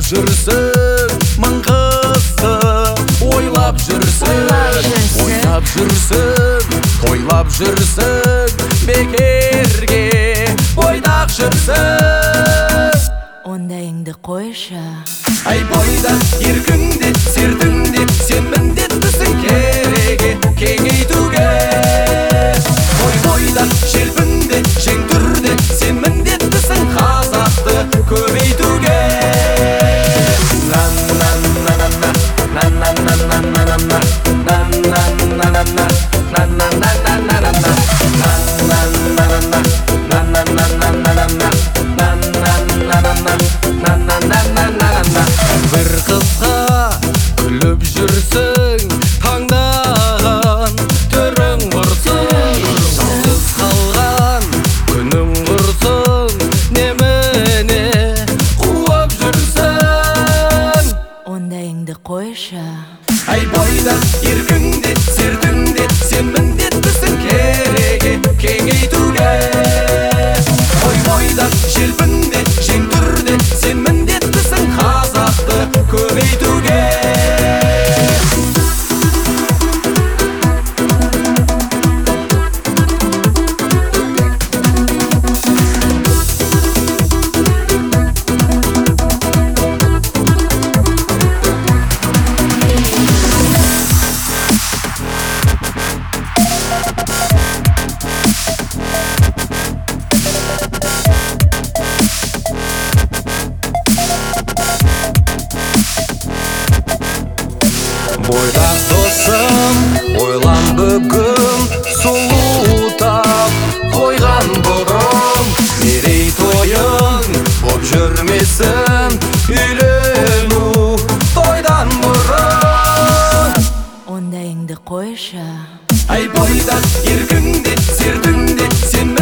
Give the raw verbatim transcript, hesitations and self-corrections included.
жүрсің мың қызды, ойлап жүрсің, ойлап жүрсің, тойлап жүрсің, бекерге бойдақ жүрсің. Ондайыңды қойшы. Ай бойдақ еркіңде, сердіңде, сен міндеттісің кереге кеңейтуге. Ой бойдақ желпінде, жең түрде, сен міндеттісің қазақты көбейтуге. Бір қызға күліп жүрсің, таңдаған түрің құрсын, жалғыз қалған күнің құрсын, немене қуып жүрсің. Ондайыңды қойшы. Ай бойдақ еркіңде, сердіңде, сен міндеттісің кереге кеңейтуге. Ой бойдақ желпінде, жең түрде, сен міндеттісің қазақты көбейтуге. Бойдақ досым, ойлан бүгін, сұлу тап қойған бұрын, мерейтойың боп жүрмесін, үйлену тойдан бұрын. Ондайыңды қойшы. Ай бойдақ еркіңде, сердіңде, сен